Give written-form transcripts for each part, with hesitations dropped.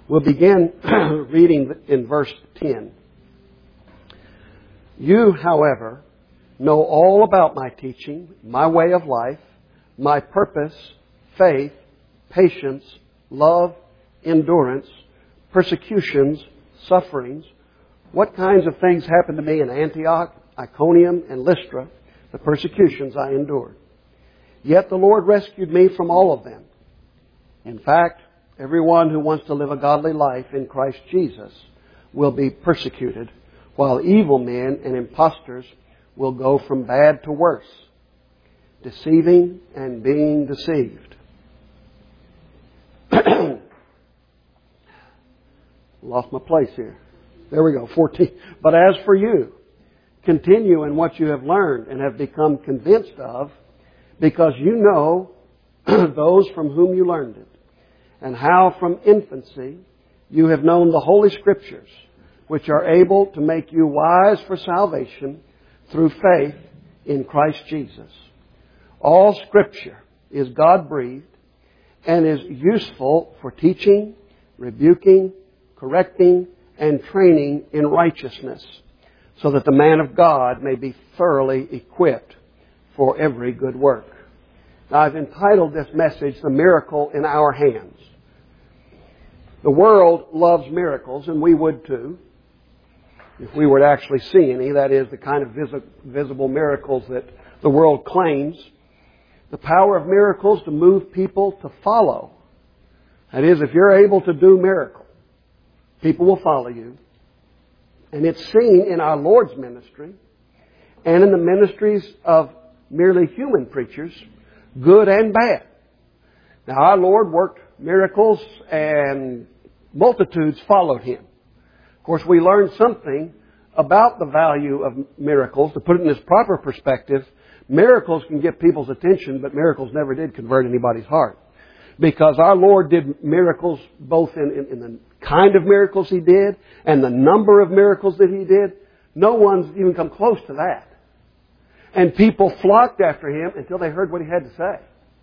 We'll begin reading in verse 10. You, however, know all about my teaching, my way of life, my purpose, faith, patience, love, endurance, persecutions, sufferings. What kinds of things happened to me in Antioch, Iconium, and Lystra, the persecutions I endured. Yet the Lord rescued me from all of them. In fact, everyone who wants to live a godly life in Christ Jesus will be persecuted, while evil men and impostors will go from bad to worse, deceiving and being deceived. Lost my place here. There we go, 14. But as for you, continue in what you have learned and have become convinced of, because you know those from whom you learned it, and how from infancy you have known the Holy Scriptures, which are able to make you wise for salvation through faith in Christ Jesus. All Scripture is God-breathed and is useful for teaching, rebuking, correcting, and training in righteousness, so that the man of God may be thoroughly equipped for every good work. Now, I've entitled this message, The Miracle in Our Hands. The world loves miracles, and we would too, if we were to actually see any. That is, the kind of visible miracles that the world claims. The power of miracles to move people to follow. That is, if you're able to do miracles, people will follow you. And it's seen in our Lord's ministry and in the ministries of merely human preachers, good and bad. Now, our Lord worked miracles and multitudes followed Him. Of course, we learned something about the value of miracles. To put it in its proper perspective, miracles can get people's attention, but miracles never did convert anybody's heart. Because our Lord did miracles both in the kind of miracles He did and the number of miracles that He did. No one's even come close to that. And people flocked after Him until they heard what He had to say.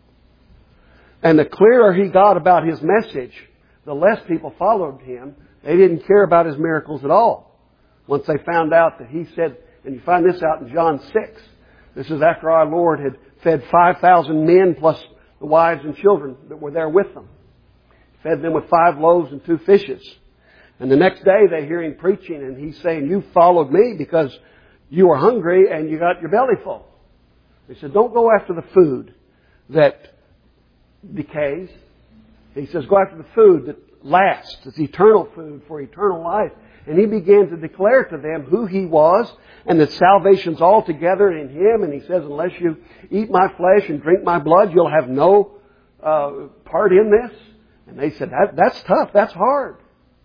And the clearer He got about His message, the less people followed Him. They didn't care about His miracles at all. Once they found out that He said, and you find this out in John 6. This is after our Lord had fed 5,000 men plus the wives and children that were there with them. Fed them with 5 loaves and 2 fishes. And the next day they hear Him preaching and He's saying, you followed me because you were hungry and you got your belly full. He said, don't go after the food that decays. He says, go after the food that lasts. It's eternal food for eternal life. And He began to declare to them who He was and that salvation's all together in Him. And He says, unless you eat my flesh and drink my blood, you'll have no part in this. And they said, that's tough. That's hard.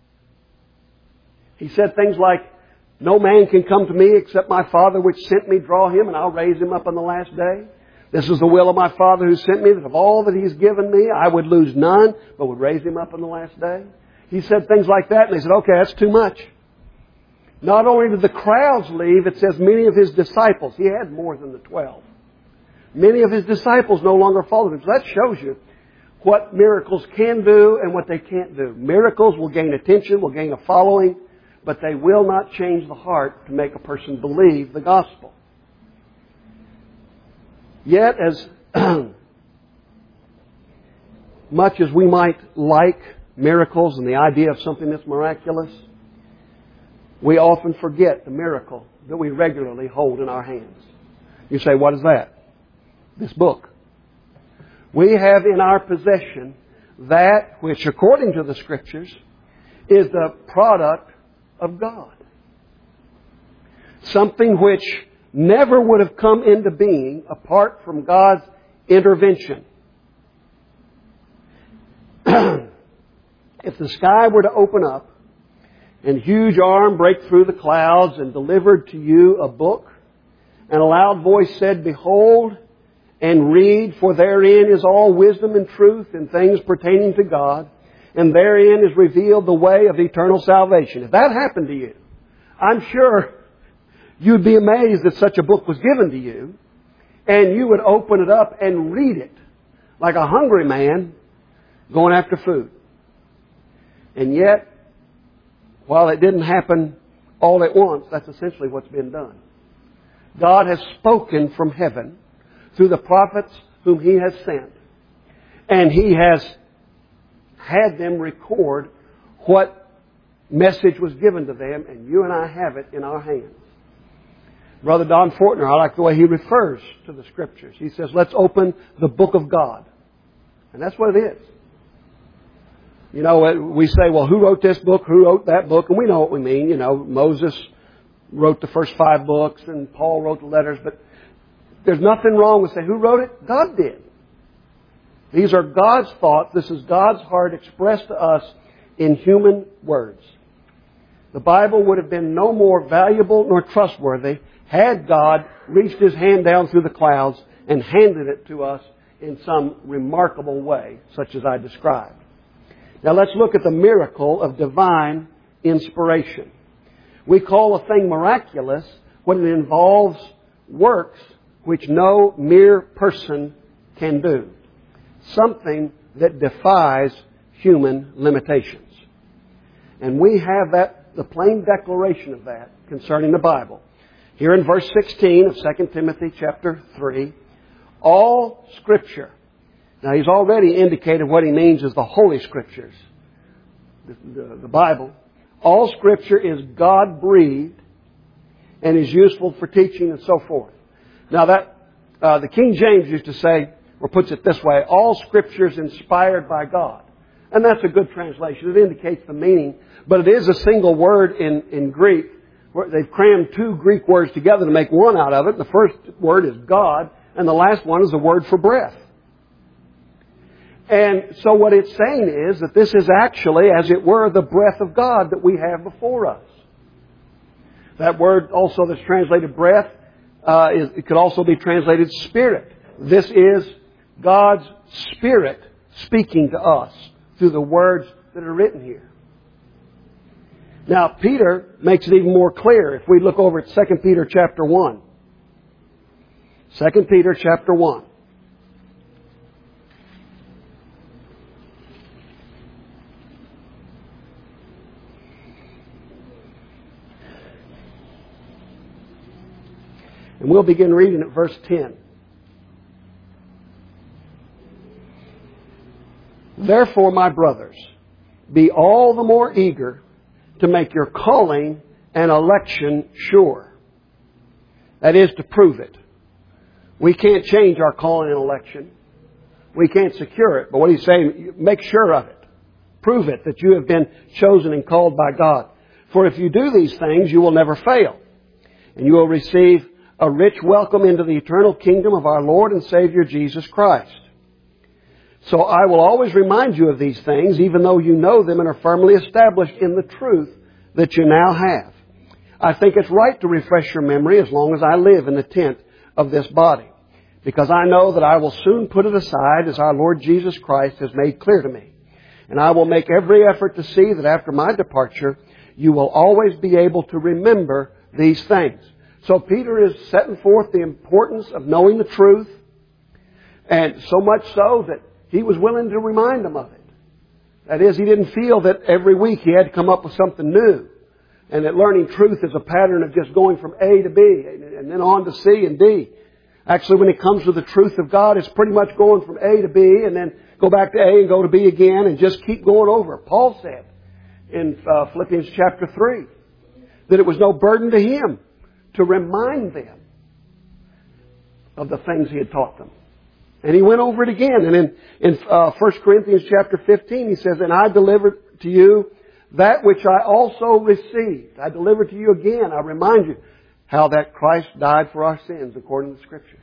He said things like, no man can come to me except my Father which sent me draw him, and I'll raise him up on the last day. This is the will of my Father who sent me, that of all that He's given me, I would lose none, but would raise him up on the last day. He said things like that, and they said, okay, that's too much. Not only did the crowds leave, it says many of His disciples. He had more than the 12. Many of His disciples no longer followed Him. So that shows you what miracles can do and what they can't do. Miracles will gain attention, will gain a following, but they will not change the heart to make a person believe the gospel. Yet, as much as we might like miracles and the idea of something that's miraculous, we often forget the miracle that we regularly hold in our hands. You say, what is that? This book. We have in our possession that which, according to the Scriptures, is the product of God. Something which never would have come into being apart from God's intervention. If the sky were to open up and a huge arm break through the clouds and delivered to you a book, and a loud voice said, behold and read, for therein is all wisdom and truth in things pertaining to God, and therein is revealed the way of eternal salvation. If that happened to you, I'm sure you'd be amazed that such a book was given to you, and you would open it up and read it like a hungry man going after food. And yet, while it didn't happen all at once, that's essentially what's been done. God has spoken from heaven through the prophets whom He has sent. And He has had them record what message was given to them, and you and I have it in our hands. Brother Don Fortner, I like the way he refers to the Scriptures. He says, let's open the book of God. And that's what it is. You know, we say, well, who wrote this book? Who wrote that book? And we know what we mean. You know, Moses wrote the first 5 books and Paul wrote the letters. But there's nothing wrong with saying, who wrote it? God did. These are God's thoughts. This is God's heart expressed to us in human words. The Bible would have been no more valuable nor trustworthy had God reached His hand down through the clouds and handed it to us in some remarkable way, such as I described. Now let's look at the miracle of divine inspiration. We call a thing miraculous when it involves works which no mere person can do. Something that defies human limitations. And we have the plain declaration of that concerning the Bible. Here in verse 16 of 2 Timothy chapter 3, all Scripture. Now he's already indicated what he means as the Holy Scriptures, the Bible. All Scripture is God-breathed and is useful for teaching and so forth. Now that the King James used to say, or puts it this way, all Scripture is inspired by God. And that's a good translation. It indicates the meaning. But it is a single word in Greek. They've crammed 2 Greek words together to make one out of it. The first word is God, and the last one is the word for breath. And so what it's saying is that this is actually, as it were, the breath of God that we have before us. That word also that's translated breath, it could also be translated spirit. This is God's Spirit speaking to us through the words that are written here. Now, Peter makes it even more clear if we look over at 2 Peter chapter 1. 2 Peter chapter 1. And we'll begin reading at verse 10. Therefore, my brothers, be all the more eager to make your calling and election sure. That is, to prove it. We can't change our calling and election. We can't secure it. But what he's saying, make sure of it. Prove it that you have been chosen and called by God. For if you do these things, you will never fail. And you will receive a rich welcome into the eternal kingdom of our Lord and Savior Jesus Christ. So I will always remind you of these things, even though you know them and are firmly established in the truth that you now have. I think it's right to refresh your memory as long as I live in the tent of this body, because I know that I will soon put it aside as our Lord Jesus Christ has made clear to me. And I will make every effort to see that after my departure, you will always be able to remember these things. So Peter is setting forth the importance of knowing the truth, and so much so that he was willing to remind them of it. That is, he didn't feel that every week he had to come up with something new, and that learning truth is a pattern of just going from A to B and then on to C and D. Actually, when it comes to the truth of God, it's pretty much going from A to B and then go back to A and go to B again and just keep going over. Paul said in Philippians chapter 3 that it was no burden to him to remind them of the things he had taught them. And he went over it again. And in 1 Corinthians chapter 15, he says, and I delivered to you that which I also received. I delivered to you again. I remind you how that Christ died for our sins according to the Scriptures.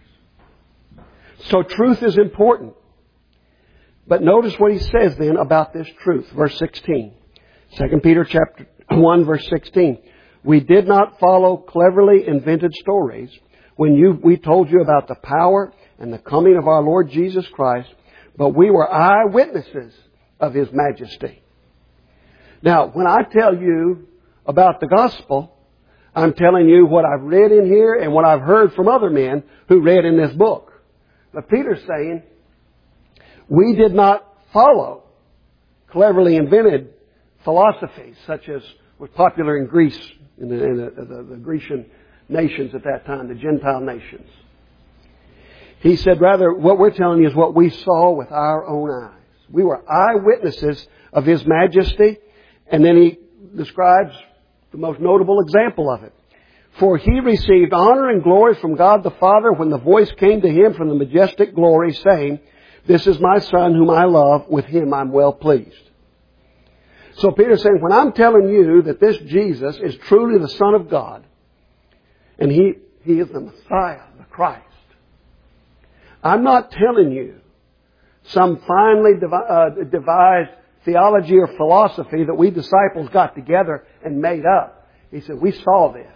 So truth is important. But notice what he says then about this truth. Verse 16. 2 Peter chapter 1 verse 16. We did not follow cleverly invented stories when we told you about the power and the coming of our Lord Jesus Christ, but we were eyewitnesses of His majesty. Now, when I tell you about the gospel, I'm telling you what I've read in here and what I've heard from other men who read in this book. But Peter's saying, we did not follow cleverly invented philosophies, such as was popular in Greece, in the Grecian nations at that time, the Gentile nations. He said, rather, what we're telling you is what we saw with our own eyes. We were eyewitnesses of His majesty. And then he describes the most notable example of it. For He received honor and glory from God the Father when the voice came to Him from the majestic glory, saying, This is my Son whom I love, with Him I'm well pleased. So Peter's saying, when I'm telling you that this Jesus is truly the Son of God, and He is the Messiah, the Christ, I'm not telling you some finely devised theology or philosophy that we disciples got together and made up. He said, we saw this.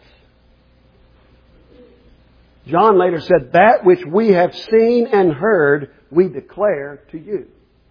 John later said, that which we have seen and heard, we declare to you.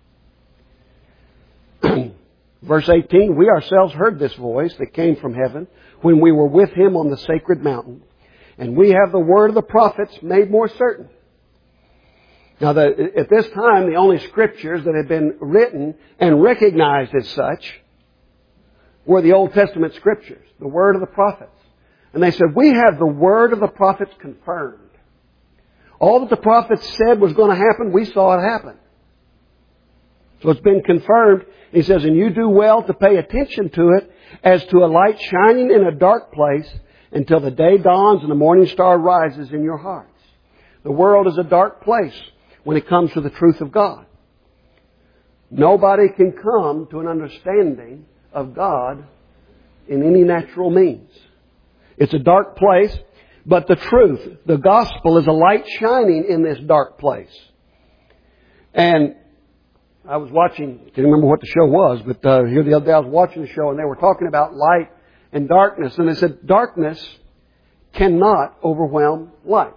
Verse 18, we ourselves heard this voice that came from heaven when we were with Him on the sacred mountain. And we have the word of the prophets made more certain. Now, at this time, the only Scriptures that had been written and recognized as such were the Old Testament Scriptures, the Word of the prophets. And they said, we have the Word of the prophets confirmed. All that the prophets said was going to happen, we saw it happen. So it's been confirmed. He says, and you do well to pay attention to it as to a light shining in a dark place until the day dawns and the morning star rises in your hearts. The world is a dark place when it comes to the truth of God. Nobody can come to an understanding of God in any natural means. It's a dark place, but the truth, the gospel, is a light shining in this dark place. And I was watching, I can't remember what the show was, but here the other day I was watching the show and they were talking about light and darkness. And they said darkness cannot overwhelm light.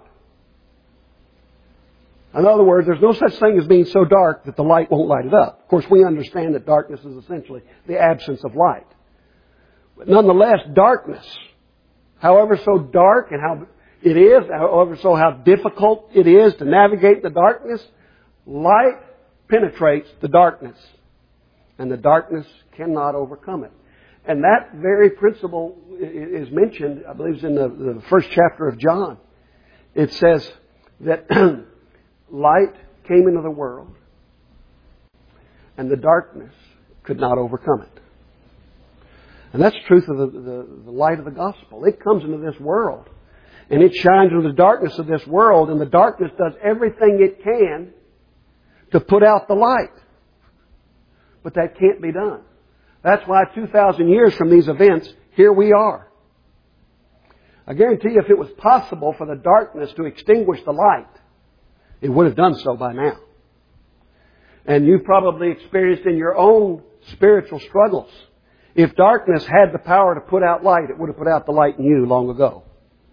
In other words, there's no such thing as being so dark that the light won't light it up. Of course, we understand that darkness is essentially the absence of light. But nonetheless, darkness, however so dark and how it is, however so how difficult it is to navigate the darkness, light penetrates the darkness. And the darkness cannot overcome it. And that very principle is mentioned, I believe it's in the first chapter of John. It says that light came into the world, and the darkness could not overcome it. And that's the truth of the light of the gospel. It comes into this world, and it shines into the darkness of this world, and the darkness does everything it can to put out the light. But that can't be done. That's why 2,000 years from these events, here we are. I guarantee you if it was possible for the darkness to extinguish the light, it would have done so by now. And you've probably experienced in your own spiritual struggles. If darkness had the power to put out light, it would have put out the light in you long ago.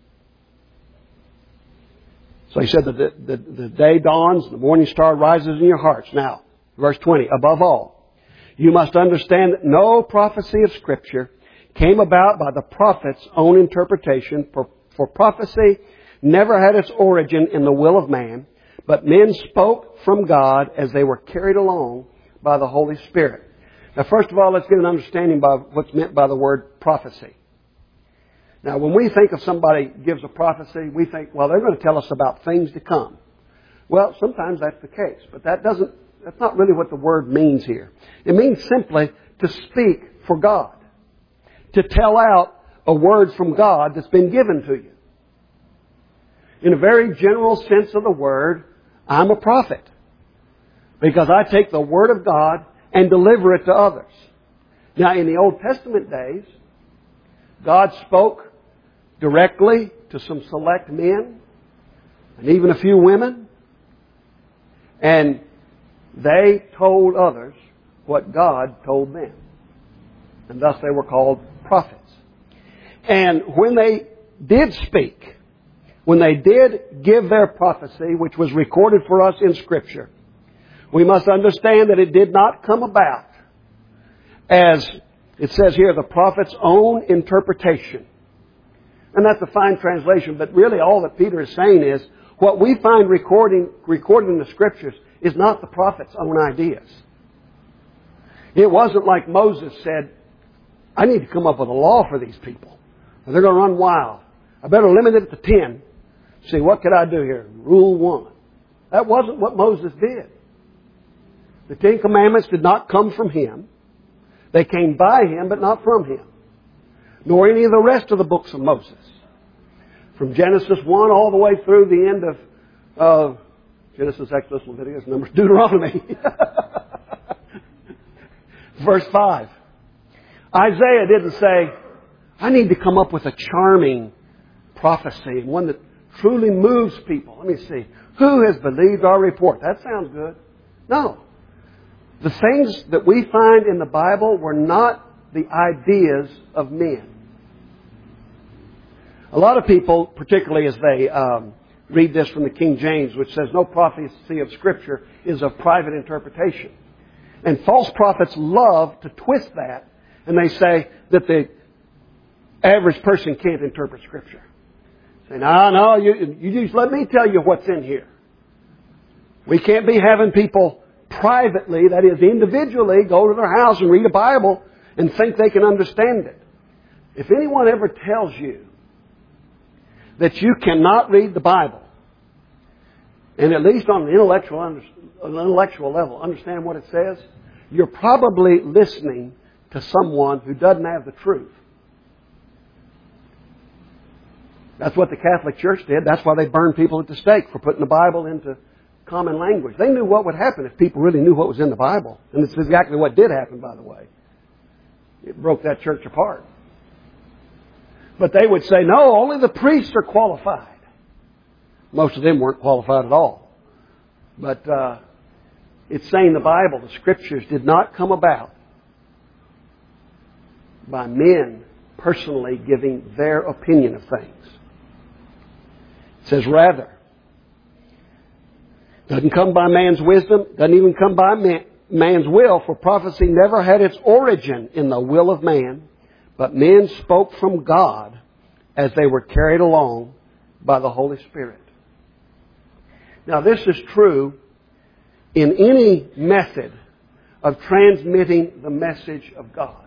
So he said that the day dawns, the morning star rises in your hearts. Now, verse 20, above all, you must understand that no prophecy of Scripture came about by the prophet's own interpretation, for prophecy never had its origin in the will of man, but men spoke from God as they were carried along by the Holy Spirit. Now, first of all, let's get an understanding by what's meant by the word prophecy. Now, when we think of somebody gives a prophecy, we think, well, they're going to tell us about things to come. Well, sometimes that's the case, but that's not really what the word means here. It means simply to speak for God, to tell out a word from God that's been given to you. In a very general sense of the word, I'm a prophet because I take the Word of God and deliver it to others. Now, in the Old Testament days, God spoke directly to some select men and even a few women, and they told others what God told them. And thus they were called prophets. And when they did speak, when they did give their prophecy, which was recorded for us in Scripture, we must understand that it did not come about as it says here, the prophet's own interpretation. And that's a fine translation, but really all that Peter is saying is, what we find recorded in the Scriptures is not the prophet's own ideas. It wasn't like Moses said, I need to come up with a law for these people, or they're going to run wild. I better limit it to 10. See, what could I do here? Rule 1. That wasn't what Moses did. The 10 Commandments did not come from him. They came by him, but not from him. Nor any of the rest of the books of Moses. From Genesis 1 all the way through the end of Genesis, Exodus, Leviticus, Numbers, Deuteronomy. Verse 5. Isaiah didn't say, I need to come up with a charming prophecy, one that truly moves people. Let me see. Who has believed our report? That sounds good. No. The things that we find in the Bible were not the ideas of men. A lot of people, particularly as they read this from the King James, which says no prophecy of Scripture is of private interpretation. And false prophets love to twist that, and they say that the average person can't interpret Scripture. Say, no, you just let me tell you what's in here. We can't be having people privately, that is individually, go to their house and read a Bible and think they can understand it. If anyone ever tells you that you cannot read the Bible, and at least on an intellectual level, understand what it says, you're probably listening to someone who doesn't have the truth. That's what the Catholic Church did. That's why they burned people at the stake for putting the Bible into common language. They knew what would happen if people really knew what was in the Bible. And it's exactly what did happen, by the way. It broke that church apart. But they would say, no, only the priests are qualified. Most of them weren't qualified at all. But it's saying the Bible, the Scriptures, did not come about by men personally giving their opinion of things. It says rather, doesn't come by man's wisdom, doesn't even come by man's will, for prophecy never had its origin in the will of man, but men spoke from God as they were carried along by the Holy Spirit. Now this is true in any method of transmitting the message of God.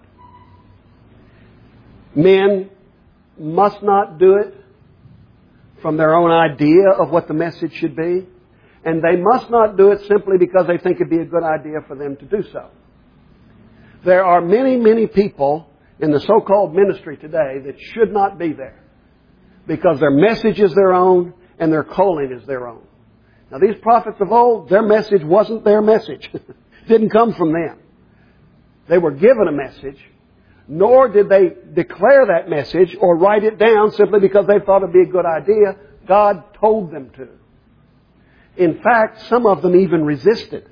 Men must not do it from their own idea of what the message should be. And they must not do it simply because they think it'd be a good idea for them to do so. There are many, many people in the so-called ministry today that should not be there because their message is their own and their calling is their own. Now these prophets of old, their message wasn't their message. It didn't come from them. They were given a message, nor did they declare that message or write it down simply because they thought it'd be a good idea. God told them to. In fact, some of them even resisted.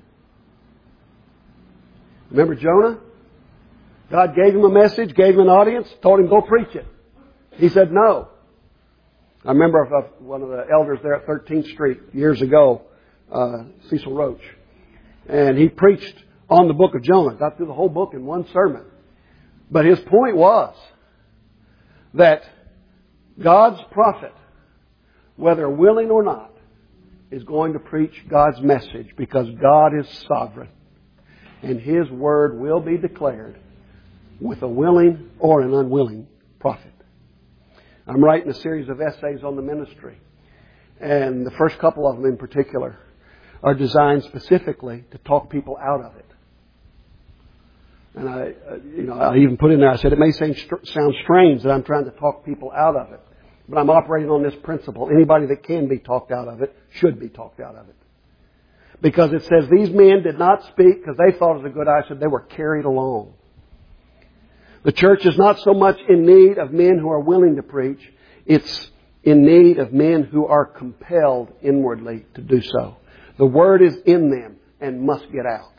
Remember Jonah? God gave him a message, gave him an audience, told him, go preach it. He said no. I remember one of the elders there at 13th Street years ago, Cecil Roach. And he preached on the book of Jonah. Got through the whole book in one sermon. But his point was that God's prophet, whether willing or not, is going to preach God's message because God is sovereign. And His word will be declared with a willing or an unwilling prophet. I'm writing a series of essays on the ministry. And the first couple of them in particular are designed specifically to talk people out of it. And I even put in there, I said, it may sound strange that I'm trying to talk people out of it. But I'm operating on this principle. Anybody that can be talked out of it should be talked out of it. Because it says these men did not speak because they thought it was a good idea. I said they were carried along. The church is not so much in need of men who are willing to preach. It's in need of men who are compelled inwardly to do so. The word is in them and must get out.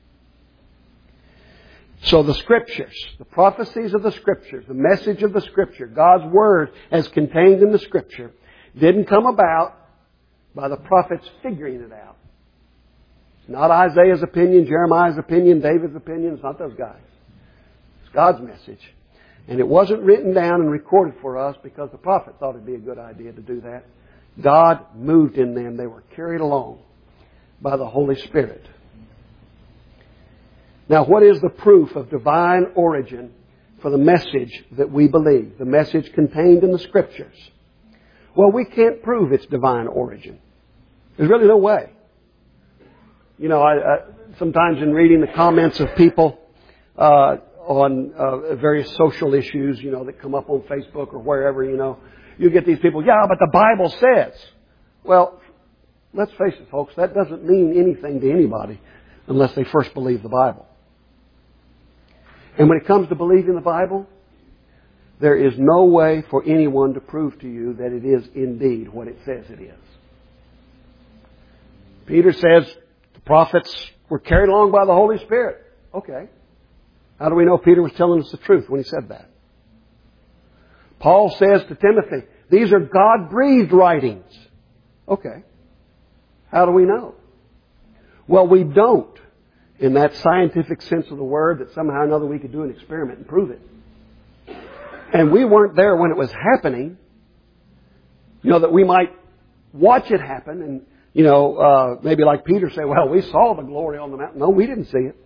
So the Scriptures, the prophecies of the Scriptures, the message of the Scripture, God's Word as contained in the Scripture, didn't come about by the prophets figuring it out. It's not Isaiah's opinion, Jeremiah's opinion, David's opinion. It's not those guys. It's God's message. And it wasn't written down and recorded for us because the prophet thought it'd be a good idea to do that. God moved in them. They were carried along by the Holy Spirit. Now, what is the proof of divine origin for the message that we believe, the message contained in the Scriptures. Well, we can't prove its divine origin. There's really no way. You know, I sometimes in reading the comments of people on various social issues, you know, that come up on Facebook or wherever, you know, you get these people, yeah, but the Bible says. Well, let's face it, folks, that doesn't mean anything to anybody unless they first believe the Bible. And when it comes to believing the Bible, there is no way for anyone to prove to you that it is indeed what it says it is. Peter says the prophets were carried along by the Holy Spirit. Okay. How do we know Peter was telling us the truth when he said that? Paul says to Timothy, these are God-breathed writings. Okay. How do we know? Well, we don't in that scientific sense of the word that somehow or another we could do an experiment and prove it. And we weren't there when it was happening. You know, that we might watch it happen and, you know, maybe like Peter say, well, we saw the glory on the mountain. No, we didn't see it.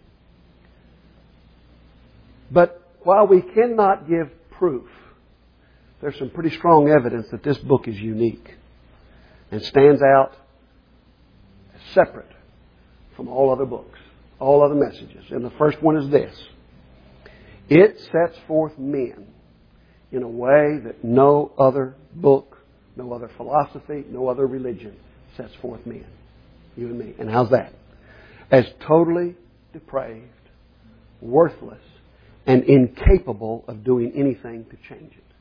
But while we cannot give proof, there's some pretty strong evidence that this book is unique and stands out as separate from all other books, all other messages. And the first one is this. It sets forth men in a way that no other book, no other philosophy, no other religion sets forth men. You and me. And how's that? As totally depraved, worthless, and incapable of doing anything to change it.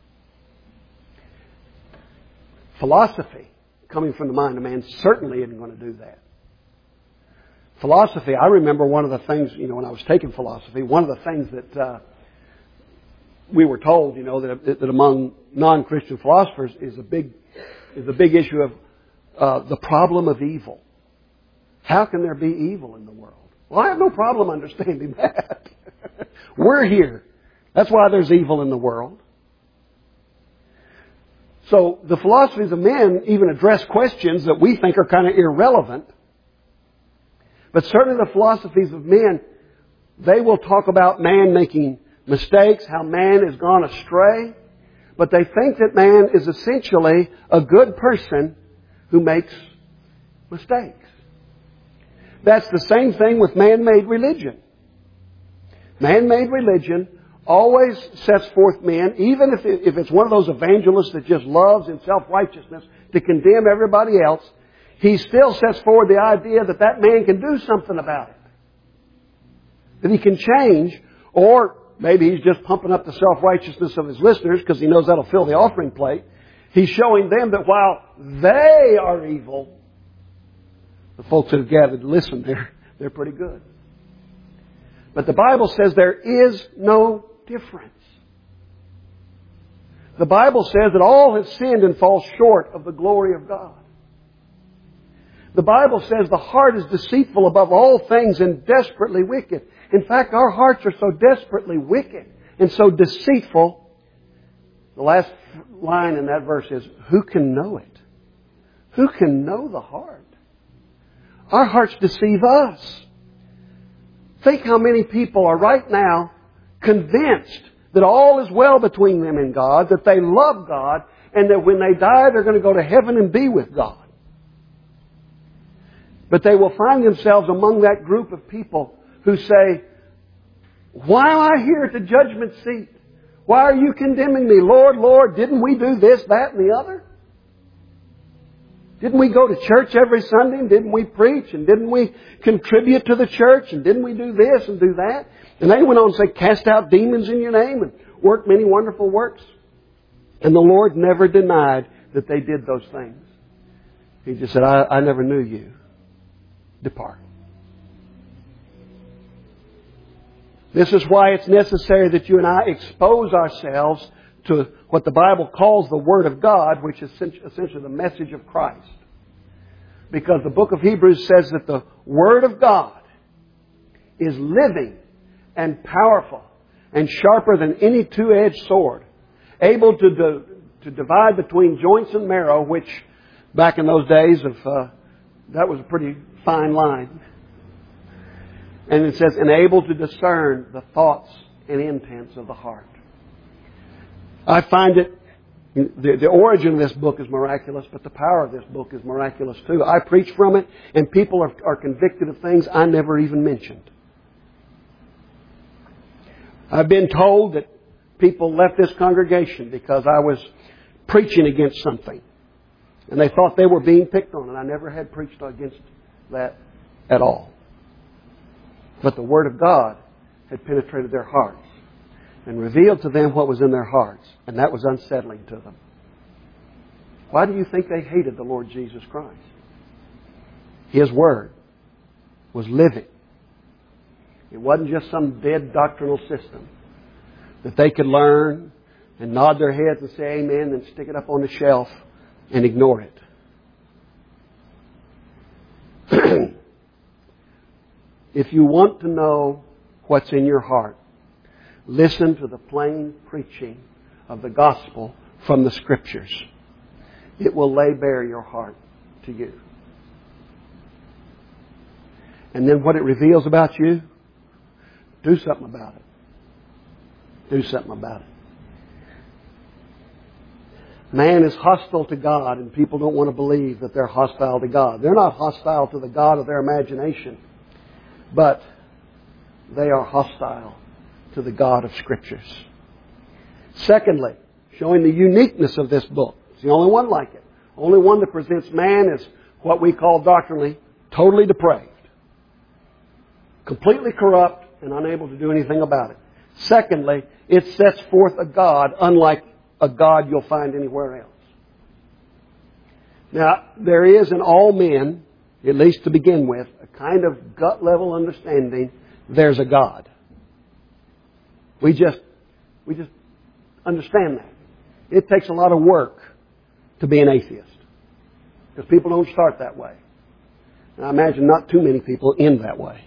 Philosophy, coming from the mind of man, certainly isn't going to do that. Philosophy, I remember one of the things, you know, when I was taking philosophy, one of the things that we were told, you know, that among non-Christian philosophers is a big issue of the problem of evil. How can there be evil in the world? Well, I have no problem understanding that. We're here. That's why there's evil in the world. So the philosophies of men even address questions that we think are kind of irrelevant. But certainly the philosophies of men, they will talk about man making mistakes, how man has gone astray. But they think that man is essentially a good person who makes mistakes. That's the same thing with man-made religion. Man-made religion always sets forth men, even if it's one of those evangelists that just loves in self-righteousness to condemn everybody else, he still sets forward the idea that that man can do something about it. That he can change, or maybe he's just pumping up the self-righteousness of his listeners because he knows that'll fill the offering plate. He's showing them that while they are evil, the folks that have gathered to listen, they're pretty good. But the Bible says there is no difference. The Bible says that all have sinned and fall short of the glory of God. The Bible says the heart is deceitful above all things and desperately wicked. In fact, our hearts are so desperately wicked and so deceitful. The last line in that verse is, who can know it? Who can know the heart? Our hearts deceive us. Think how many people are right now convinced that all is well between them and God, that they love God, and that when they die they're going to go to heaven and be with God. But they will find themselves among that group of people who say, why am I here at the judgment seat? Why are you condemning me? Lord, Lord, didn't we do this, that, and the other? Didn't we go to church every Sunday? And didn't we preach? And didn't we contribute to the church? And didn't we do this and do that? And they went on to say, cast out demons in your name and work many wonderful works. And the Lord never denied that they did those things. He just said, I never knew you. Depart. This is why it's necessary that you and I expose ourselves to what the Bible calls the Word of God, which is essentially the message of Christ. Because the book of Hebrews says that the Word of God is living and powerful and sharper than any two-edged sword, able to divide between joints and marrow, which back in those days that was a pretty fine line. And it says, and able to discern the thoughts and intents of the heart. I find it, the origin of this book is miraculous, but the power of this book is miraculous too. I preach from it, and people are convicted of things I never even mentioned. I've been told that people left this congregation because I was preaching against something. And they thought they were being picked on, and I never had preached against that at all. But the Word of God had penetrated their hearts and revealed to them what was in their hearts, and that was unsettling to them. Why do you think they hated the Lord Jesus Christ? His Word was living. It wasn't just some dead doctrinal system that they could learn and nod their heads and say amen and stick it up on the shelf and ignore it. If you want to know what's in your heart, listen to the plain preaching of the gospel from the Scriptures. It will lay bare your heart to you. And then what it reveals about you, do something about it. Do something about it. Man is hostile to God, and people don't want to believe that they're hostile to God. They're not hostile to the God of their imagination, but they are hostile to the God of Scriptures. Secondly, showing the uniqueness of this book. It's the only one like it. Only one that presents man as what we call doctrinally totally depraved, completely corrupt, and unable to do anything about it. Secondly, it sets forth a God unlike a God you'll find anywhere else. Now, there is in all men, at least to begin with, a kind of gut-level understanding there's a God. We just understand that. It takes a lot of work to be an atheist, because people don't start that way. And I imagine not too many people end that way.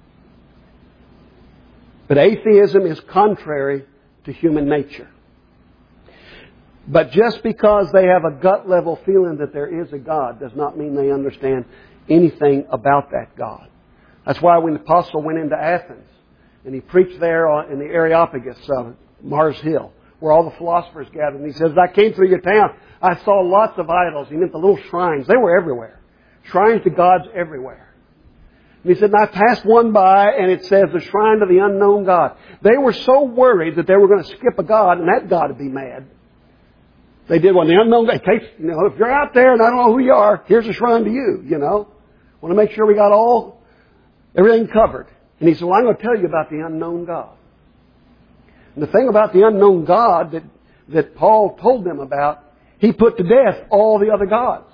But atheism is contrary to human nature. But just because they have a gut level feeling that there is a God does not mean they understand anything about that God. That's why when the apostle went into Athens and he preached there in the Areopagus of Mars Hill, where all the philosophers gathered, and he says, I came through your town, I saw lots of idols. He meant the little shrines. They were everywhere. Shrines to gods everywhere. And he said, and I passed one by, and it says, the shrine to the unknown God. They were so worried that they were going to skip a God, and that God would be mad. They did one, the unknown God. In case, if you're out there and I don't know who you are, here's a shrine to you, Want to make sure we got everything covered. And he said, well, I'm going to tell you about the unknown God. And the thing about the unknown God that Paul told them about, he put to death all the other gods.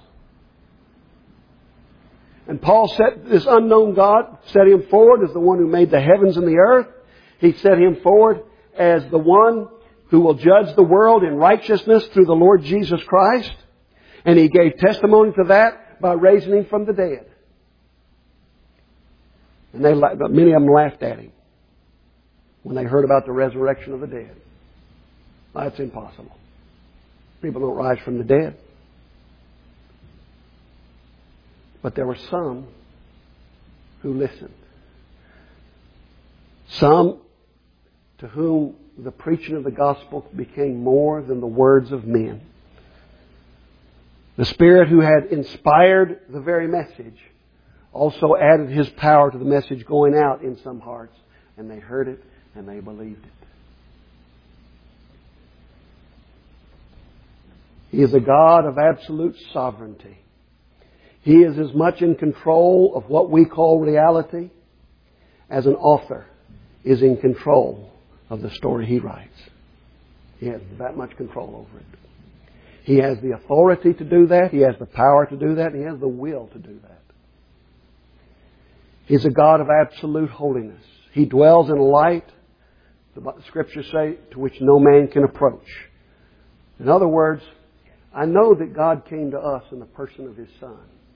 And Paul set this unknown God, set him forward as the one who made the heavens and the earth. He set him forward as the one who will judge the world in righteousness through the Lord Jesus Christ. And he gave testimony to that by raising him from the dead. And many of them laughed at him when they heard about the resurrection of the dead. That's impossible. People don't rise from the dead. But there were some who listened. Some to whom the preaching of the gospel became more than the words of men. The Spirit who had inspired the very message also added His power to the message going out in some hearts. And they heard it and they believed it. He is a God of absolute sovereignty. He is as much in control of what we call reality as an author is in control of the story he writes. He has that much control over it. He has the authority to do that. He has the power to do that. He has the will to do that. He's a God of absolute holiness. He dwells in a light, the Scriptures say, to which no man can approach. In other words, I know that God came to us in the person of His Son.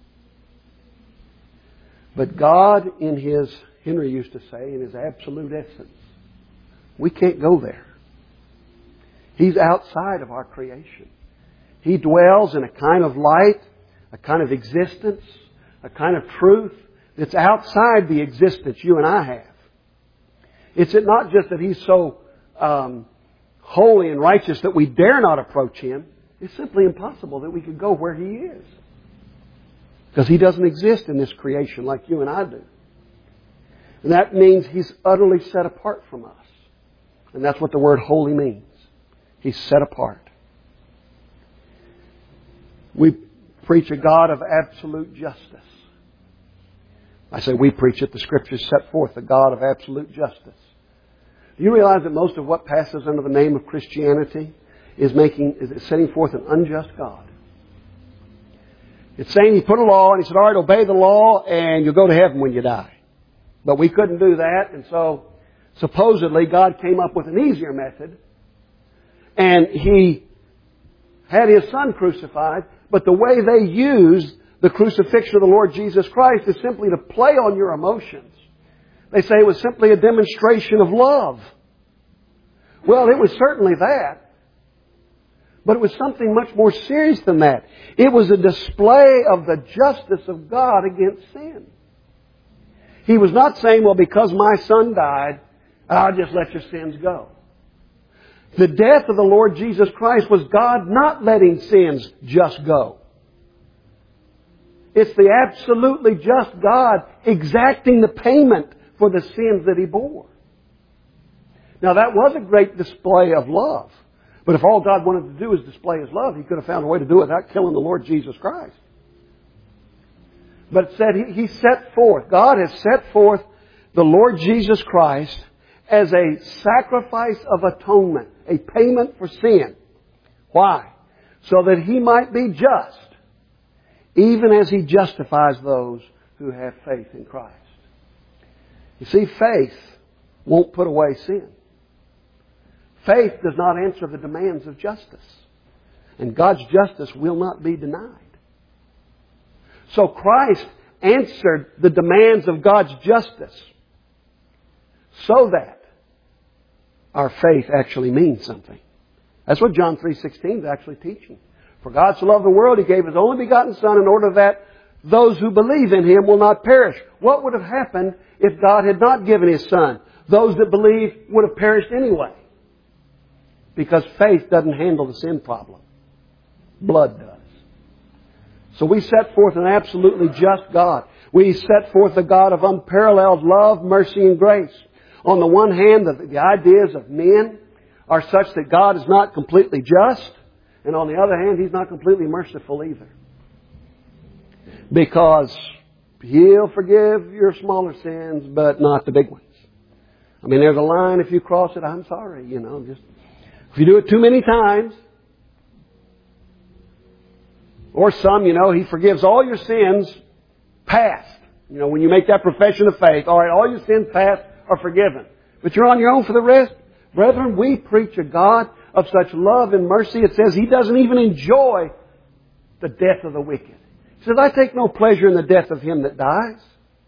But God, in His, Henry used to say, in His absolute essence, we can't go there. He's outside of our creation. He dwells in a kind of light, a kind of existence, a kind of truth that's outside the existence you and I have. It's not just that He's so holy and righteous that we dare not approach Him, it's simply impossible that we could go where He is. Because He doesn't exist in this creation like you and I do. And that means He's utterly set apart from us. And that's what the word holy means. He's set apart. We preach a God of absolute justice. I say we preach it. The Scriptures set forth a God of absolute justice. Do you realize that most of what passes under the name of Christianity is setting forth an unjust God? It's saying He put a law and He said, all right, obey the law and you'll go to heaven when you die. But we couldn't do that, and so supposedly God came up with an easier method, and He had His Son crucified, but the way they used the crucifixion of the Lord Jesus Christ is simply to play on your emotions. They say it was simply a demonstration of love. Well, it was certainly that. But it was something much more serious than that. It was a display of the justice of God against sin. He was not saying, well, because my Son died, I'll just let your sins go. The death of the Lord Jesus Christ was God not letting sins just go. It's the absolutely just God exacting the payment for the sins that He bore. Now that was a great display of love. But if all God wanted to do was display His love, He could have found a way to do it without killing the Lord Jesus Christ. But it said He set forth, God has set forth the Lord Jesus Christ as a sacrifice of atonement, a payment for sin. Why? So that He might be just, even as He justifies those who have faith in Christ. You see, faith won't put away sin. Faith does not answer the demands of justice. And God's justice will not be denied. So Christ answered the demands of God's justice so that our faith actually means something. That's what John 3:16 is actually teaching. For God so loved the world, He gave His only begotten Son in order that those who believe in Him will not perish. What would have happened if God had not given His Son? Those that believe would have perished anyway. Because faith doesn't handle the sin problem. Blood does. So we set forth an absolutely just God. We set forth a God of unparalleled love, mercy, and grace. On the one hand, the ideas of men are such that God is not completely just. And on the other hand, He's not completely merciful either. Because He'll forgive your smaller sins, but not the big ones. I mean, there's a line, if you cross it, I'm sorry, just if you do it too many times. Or some, He forgives all your sins past. When you make that profession of faith, all right, all your sins past are forgiven. But you're on your own for the rest. Brethren, we preach a God of such love and mercy. It says He doesn't even enjoy the death of the wicked. He says, I take no pleasure in the death of him that dies.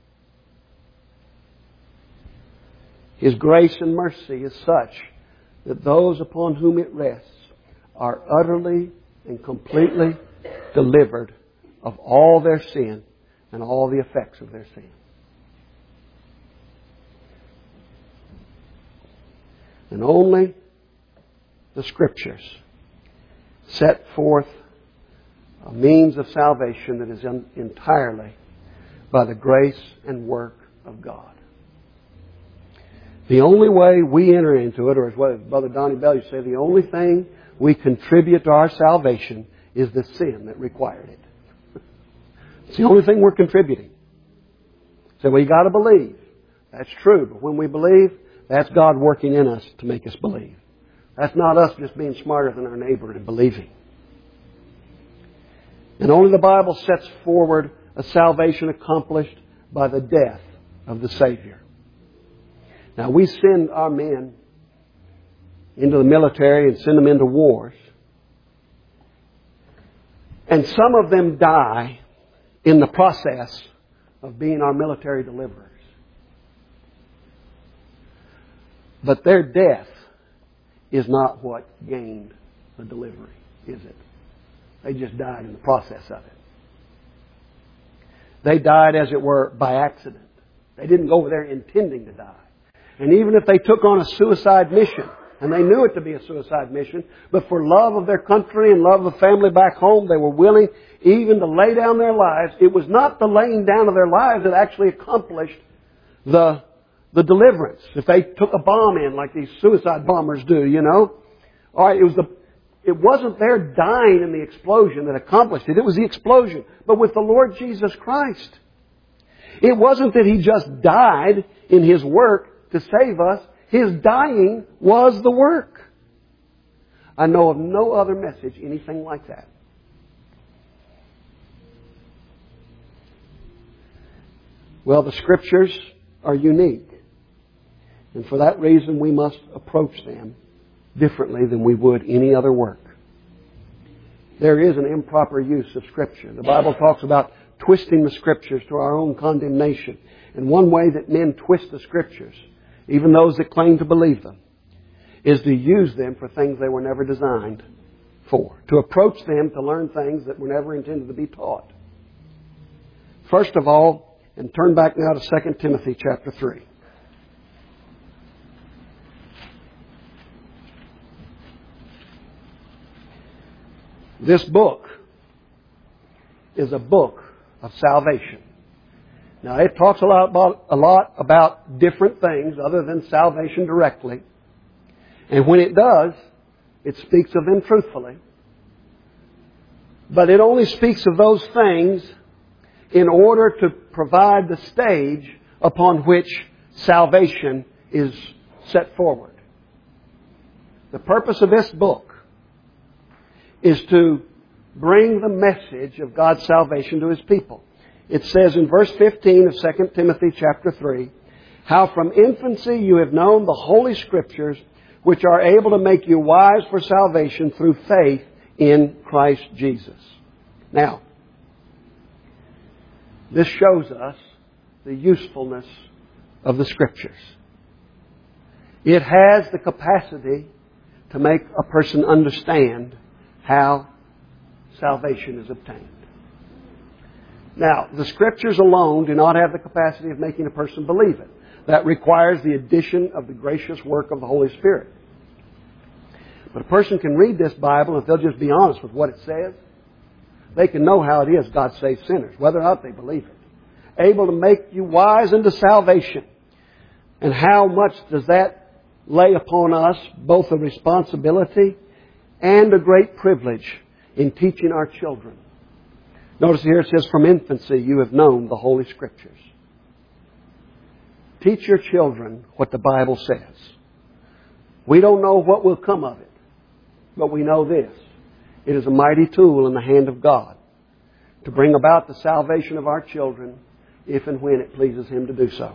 His grace and mercy is such that those upon whom it rests are utterly and completely delivered of all their sin and all the effects of their sin. And only the Scriptures set forth a means of salvation that is entirely by the grace and work of God. The only way we enter into it, or as what Brother Donnie Bell used to say, the only thing we contribute to our salvation is the sin that required it. It's the only thing we're contributing. So we got to believe. That's true. But when we believe, that's God working in us to make us believe. That's not us just being smarter than our neighbor and believing. And only the Bible sets forward a salvation accomplished by the death of the Savior. Now, we send our men into the military and send them into wars. And some of them die in the process of being our military deliverers. But their death is not what gained the delivery, is it? They just died in the process of it. They died, as it were, by accident. They didn't go over there intending to die. And even if they took on a suicide mission, And they knew it to be a suicide mission. But for love of their country and love of the family back home, they were willing even to lay down their lives. It was not the laying down of their lives that actually accomplished the deliverance. If they took a bomb in like these suicide bombers do, you know. All right, it wasn't their dying in the explosion that accomplished it. It was the explosion. But with the Lord Jesus Christ, it wasn't that He just died in His work to save us. His dying was the work. I know of no other message anything like that. Well, the Scriptures are unique. And for that reason, we must approach them differently than we would any other work. There is an improper use of Scripture. The Bible talks about twisting the Scriptures to our own condemnation. And one way that men twist the Scriptures, even those that claim to believe them, is to use them for things they were never designed for. To approach them to learn things that were never intended to be taught. First of all, and turn back now to 2 Timothy chapter 3. This book is a book of salvation. Now, it talks a lot about different things other than salvation directly. And when it does, it speaks of them truthfully. But it only speaks of those things in order to provide the stage upon which salvation is set forward. The purpose of this book is to bring the message of God's salvation to His people. It says in verse 15 of 2 Timothy chapter 3, how from infancy you have known the Holy Scriptures, which are able to make you wise for salvation through faith in Christ Jesus. Now, this shows us the usefulness of the Scriptures. It has the capacity to make a person understand how salvation is obtained. Now, the Scriptures alone do not have the capacity of making a person believe it. That requires the addition of the gracious work of the Holy Spirit. But a person can read this Bible, and if they'll just be honest with what it says, they can know how it is God saves sinners, whether or not they believe it. Able to make you wise unto salvation. And how much does that lay upon us both a responsibility and a great privilege in teaching our children. Notice here it says, from infancy you have known the Holy Scriptures. Teach your children what the Bible says. We don't know what will come of it, but we know this. It is a mighty tool in the hand of God to bring about the salvation of our children if and when it pleases Him to do so.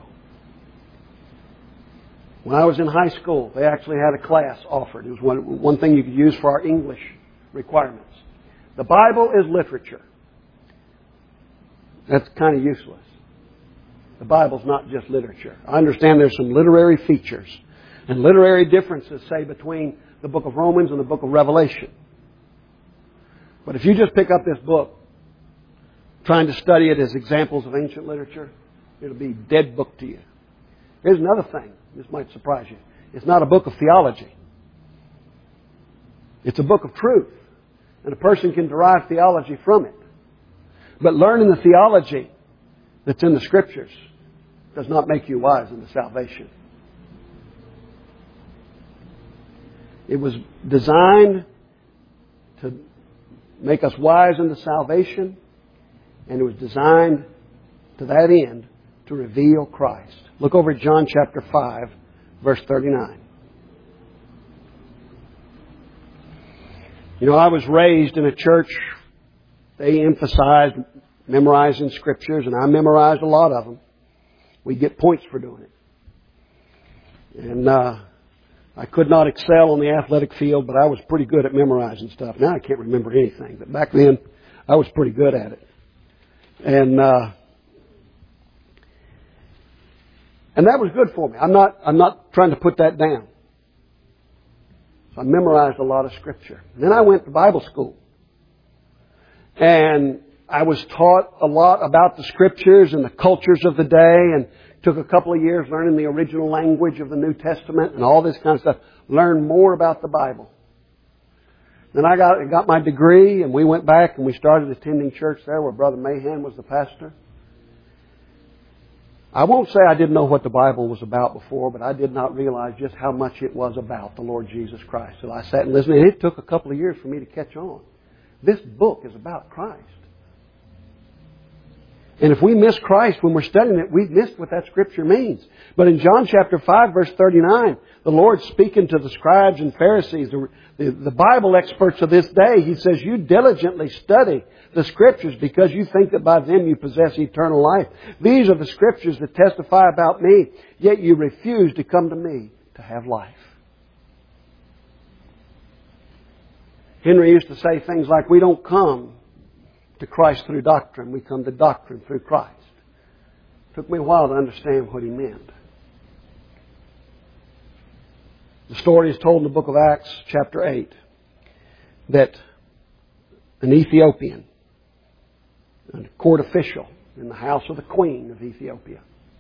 When I was in high school, they actually had a class offered. It was one thing you could use for our English requirements. The Bible is literature. That's kind of useless. The Bible's not just literature. I understand there's some literary features and literary differences, say, between the book of Romans and the book of Revelation. But if you just pick up this book, trying to study it as examples of ancient literature, it'll be a dead book to you. Here's another thing. This might surprise you. It's not a book of theology. It's a book of truth. And a person can derive theology from it. But learning the theology that's in the Scriptures does not make you wise into salvation. It was designed to make us wise into salvation, and it was designed to that end to reveal Christ. Look over at John chapter 5, verse 39. You know, I was raised in a church. They emphasized memorizing Scriptures, and I memorized a lot of them. We get points for doing it. And I could not excel on the athletic field, but I was pretty good at memorizing stuff. Now I can't remember anything, but back then I was pretty good at it. And that was good for me. I'm not trying to put that down. So I memorized a lot of Scripture. And then I went to Bible school. And I was taught a lot about the Scriptures and the cultures of the day, and took a couple of years learning the original language of the New Testament and all this kind of stuff. Learned more about the Bible. Then I got my degree, and we went back and we started attending church there where Brother Mahan was the pastor. I won't say I didn't know what the Bible was about before, but I did not realize just how much it was about the Lord Jesus Christ. So I sat and listened, and it took a couple of years for me to catch on. This book is about Christ. And if we miss Christ when we're studying it, we've missed what that Scripture means. But in John chapter 5, verse 39, the Lord's speaking to the scribes and Pharisees, the Bible experts of this day. He says, you diligently study the Scriptures because you think that by them you possess eternal life. These are the Scriptures that testify about me, yet you refuse to come to me to have life. Henry used to say things like, we don't come to Christ through doctrine. We come to doctrine through Christ. It took me a while to understand what he meant. The story is told in the book of Acts, chapter 8, that an Ethiopian, a court official in the house of the queen of Ethiopia,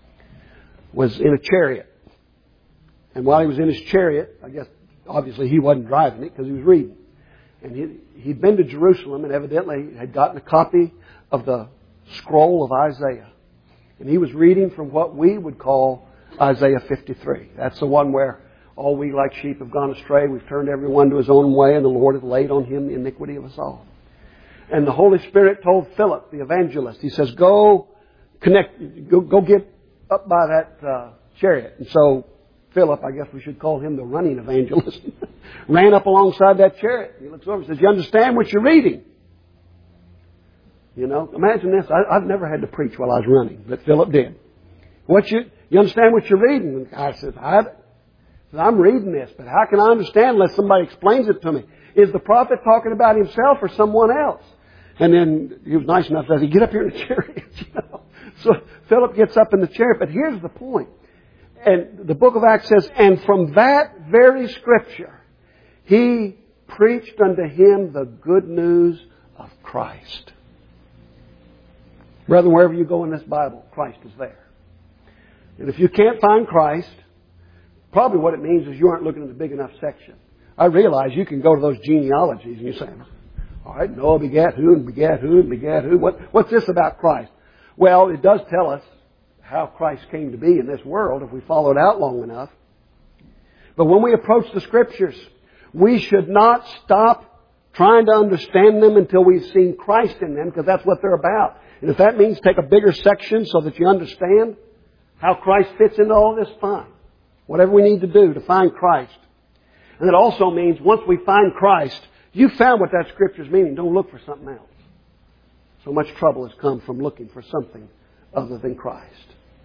was in a chariot. And while he was in his chariot, I guess obviously he wasn't driving it because he was reading. And he'd been to Jerusalem and evidently had gotten a copy of the scroll of Isaiah. And he was reading from what we would call Isaiah 53. That's the one where all we like sheep have gone astray. We've turned everyone to his own way, and the Lord hath laid on him the iniquity of us all. And the Holy Spirit told Philip, the evangelist, he says, go get up by that chariot. And so Philip, I guess we should call him the running evangelist, ran up alongside that chariot. He looks over and says, you understand what you're reading? You know, imagine this. I've never had to preach while I was running, but Philip did. You understand what you're reading? And the guy says, I'm reading this, but how can I understand unless somebody explains it to me? Is the prophet talking about himself or someone else? And then he was nice enough to say, get up here in the chariot. You know? So Philip gets up in the chariot, but here's the point. And the book of Acts says, and from that very Scripture, he preached unto him the good news of Christ. Brethren, wherever you go in this Bible, Christ is there. And if you can't find Christ, probably what it means is you aren't looking at the big enough section. I realize you can go to those genealogies and you say, all right, Noah begat who and begat who and begat who. What's this about Christ? Well, it does tell us how Christ came to be in this world if we follow it out long enough. But when we approach the Scriptures, we should not stop trying to understand them until we've seen Christ in them, because that's what they're about. And if that means take a bigger section so that you understand how Christ fits into all this, fine. Whatever we need to do to find Christ. And it also means once we find Christ, you found what that Scripture's meaning. Don't look for something else. So much trouble has come from looking for something other than Christ.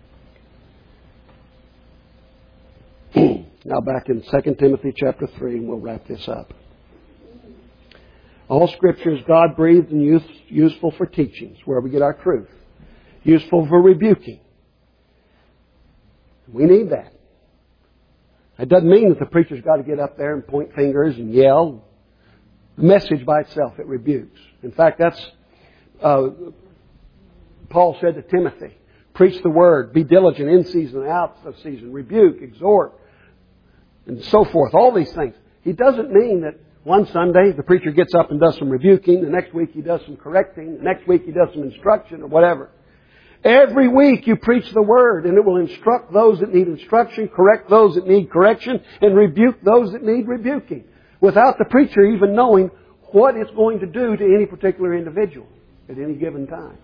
Now back in 2 Timothy chapter 3, and we'll wrap this up. All Scripture is God-breathed and useful for teaching. It's where we get our truth. Useful for rebuking. We need that. It doesn't mean that the preacher's got to get up there and point fingers and yell. The message by itself, it rebukes. In fact, that's Paul said to Timothy, preach the word, be diligent in season and out of season, rebuke, exhort, and so forth. All these things. He doesn't mean that one Sunday the preacher gets up and does some rebuking, the next week he does some correcting, the next week he does some instruction or whatever. Every week you preach the Word, and it will instruct those that need instruction, correct those that need correction, and rebuke those that need rebuking, without the preacher even knowing what it's going to do to any particular individual at any given time.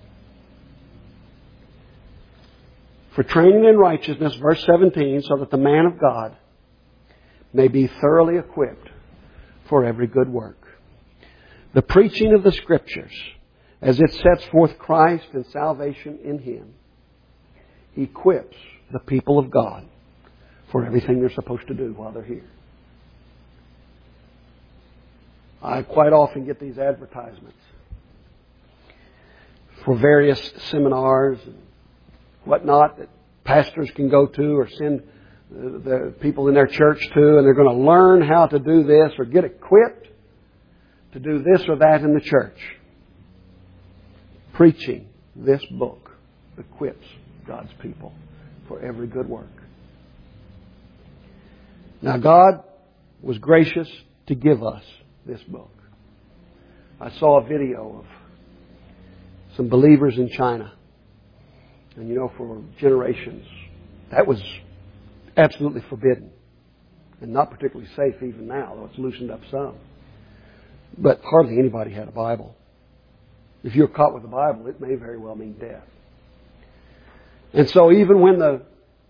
For training in righteousness, verse 17, so that the man of God may be thoroughly equipped for every good work. The preaching of the Scriptures, as it sets forth Christ and salvation in Him, equips the people of God for everything they're supposed to do while they're here. I quite often get these advertisements for various seminars and whatnot that pastors can go to or send the people in their church to, and they're going to learn how to do this or get equipped to do this or that in the church. preaching this book equips God's people for every good work. Now, God was gracious to give us this book. I saw a video of some believers in China. And you know, for generations, that was absolutely forbidden. And not particularly safe even now, though it's loosened up some. But hardly anybody had a Bible. If you're caught with a Bible, it may very well mean death. And so even when the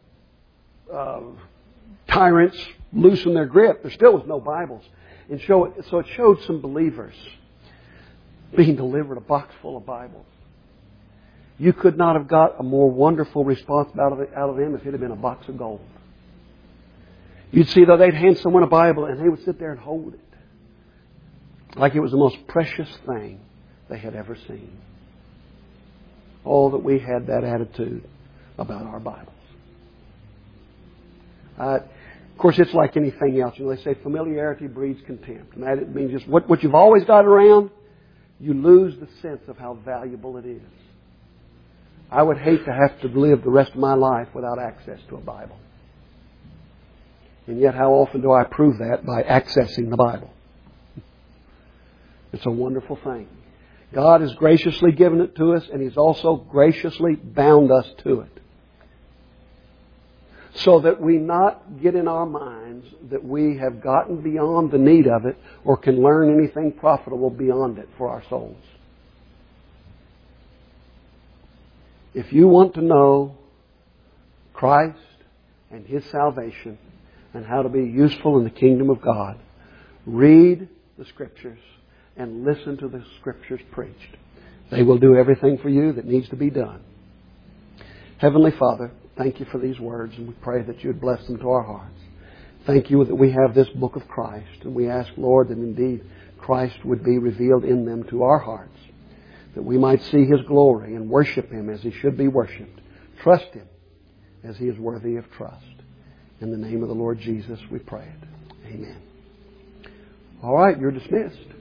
tyrants loosened their grip, there still was no Bibles. And so it showed some believers being delivered a box full of Bibles. You could not have got a more wonderful response out of them if it had been a box of gold. You'd see, though, they'd hand someone a Bible and they would sit there and hold it like it was the most precious thing they had ever seen. Oh, that we had that attitude about our Bibles. Of course, it's like anything else. You know, they say familiarity breeds contempt. And that means just what you've always got around, you lose the sense of how valuable it is. I would hate to have to live the rest of my life without access to a Bible. And yet, how often do I prove that? By accessing the Bible. It's a wonderful thing. God has graciously given it to us, and He's also graciously bound us to it. So that we not get in our minds that we have gotten beyond the need of it or can learn anything profitable beyond it for our souls. If you want to know Christ and His salvation and how to be useful in the kingdom of God, read the Scriptures and listen to the Scriptures preached. They will do everything for you that needs to be done. Heavenly Father, thank You for these words, and we pray that You would bless them to our hearts. Thank You that we have this book of Christ, and we ask, Lord, that indeed Christ would be revealed in them to our hearts, that we might see His glory and worship Him as He should be worshipped, trust Him as He is worthy of trust. In the name of the Lord Jesus, we pray it. Amen. All right, you're dismissed.